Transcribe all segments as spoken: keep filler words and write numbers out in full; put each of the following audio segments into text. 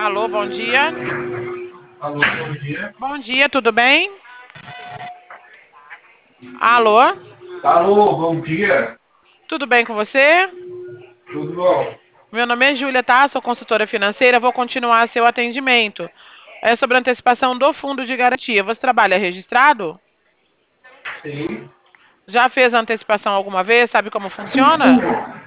Alô, bom dia. Alô, bom dia. Bom dia, tudo bem? Alô, Alô, bom dia. tudo bem com você? Tudo bom? Meu nome é Júlia, tá? Sou consultora financeira, vou continuar seu atendimento. É sobre a antecipação do fundo de garantia. Você trabalha registrado? Sim. Já fez a antecipação alguma vez? Sabe como funciona?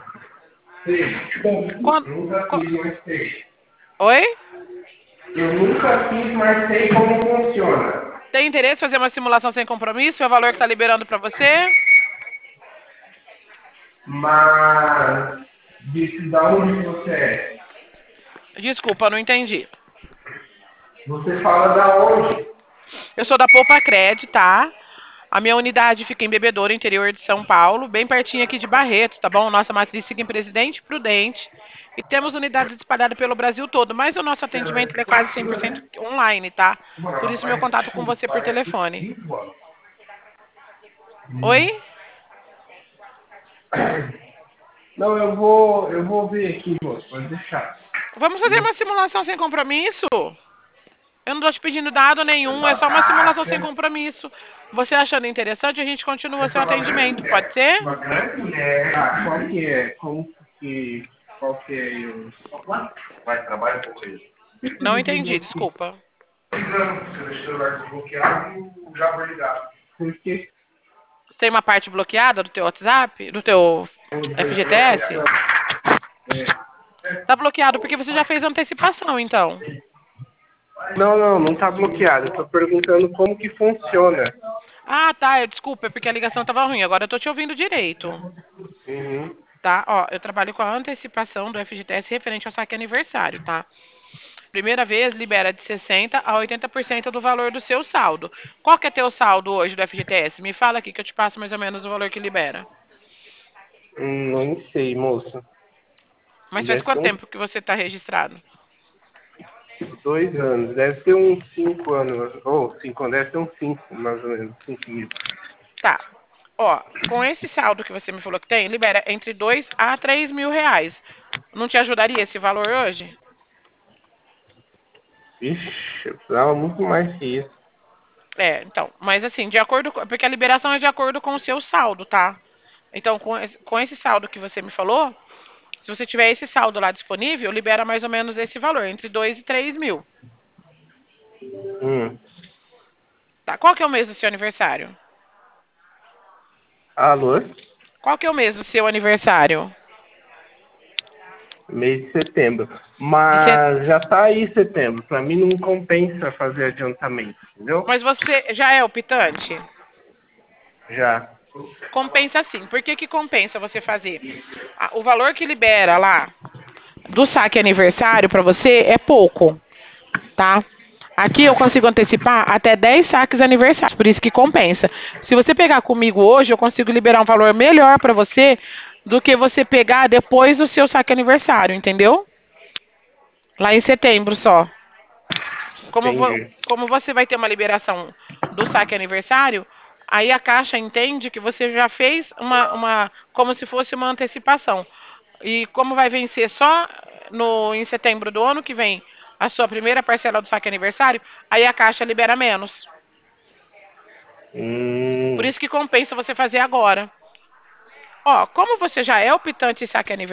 Sim. Quando... Nunca co- fiz, mas sei. Oi? Eu nunca fiz, mas sei como funciona. Tem interesse em fazer uma simulação sem compromisso? É o valor que está liberando para você? Mas disse da onde você é? Desculpa, não entendi. Você fala da onde? Eu sou da Poupa Cred, tá? A minha unidade fica em Bebedouro, interior de São Paulo, bem pertinho aqui de Barretos, tá bom? Nossa matriz fica em Presidente Prudente. E temos unidades espalhadas pelo Brasil todo, mas o nosso atendimento ele é quase cem por cento online, tá? Por isso meu contato com você por telefone. Oi? Não, eu vou, eu vou ver aqui, moço. Pode deixar. Vamos fazer uma simulação sem compromisso? Eu não estou te pedindo dado nenhum, é só uma simulação sem compromisso. Você achando interessante, a gente continua seu atendimento, pode ser? Uma grande mulher. Ah, qual que é? Como que. Qual que é o. Vai, trabalha com isso. Não entendi, desculpa. Se o celular desbloqueado, já vou ligar. Por quê? Tem uma parte bloqueada do teu WhatsApp, do teu F G T S? Tá bloqueado porque você já fez antecipação, então. Não, não, não tá bloqueado. Eu tô perguntando como que funciona. Ah, tá, eu, desculpa, é porque a ligação tava ruim. Agora eu tô te ouvindo direito. Uhum. Tá? Ó, eu trabalho com a antecipação do F G T S referente ao saque aniversário, tá? Primeira vez, libera de sessenta a oitenta por cento do valor do seu saldo. Qual que é teu saldo hoje do F G T S? Me fala aqui que eu te passo mais ou menos o valor que libera. Hum, não sei, moça. Mas faz Deve ser quanto uns tempo que você tá registrado? dois anos. Deve ser uns cinco anos. Ou cinco anos. Deve ser uns cinco, mais ou menos. Cinco mil. Tá. Ó, com esse saldo que você me falou que tem, libera entre dois a três mil reais. Não te ajudaria esse valor hoje? Ixi, eu precisava muito mais que isso. É, então, mas assim, de acordo com, porque a liberação é de acordo com o seu saldo, tá? Então, com esse, com esse saldo que você me falou, se você tiver esse saldo lá disponível, libera mais ou menos esse valor, entre dois e três mil. Hum. Tá? Qual que é o mês do seu aniversário? Alô? Qual que é o mês do seu aniversário? Mês de setembro. De set... Mas já tá aí setembro. Pra mim não compensa fazer adiantamento, entendeu? Mas você já é optante? Já. Compensa sim. Por que que compensa você fazer? Ah, o valor que libera lá do saque aniversário para você é pouco, tá? Aqui eu consigo antecipar até dez saques aniversários, por isso que compensa. Se você pegar comigo hoje, eu consigo liberar um valor melhor para você do que você pegar depois do seu saque aniversário, entendeu? Lá em setembro só. Como, vo- Entendi. como você vai ter uma liberação do saque aniversário, aí a Caixa entende que você já fez uma, uma como se fosse uma antecipação. E como vai vencer só no, em setembro do ano que vem a sua primeira parcela do saque aniversário, aí a Caixa libera menos. Por Hum. isso que compensa você fazer agora. Ó, como você já é optante em saque aniversário,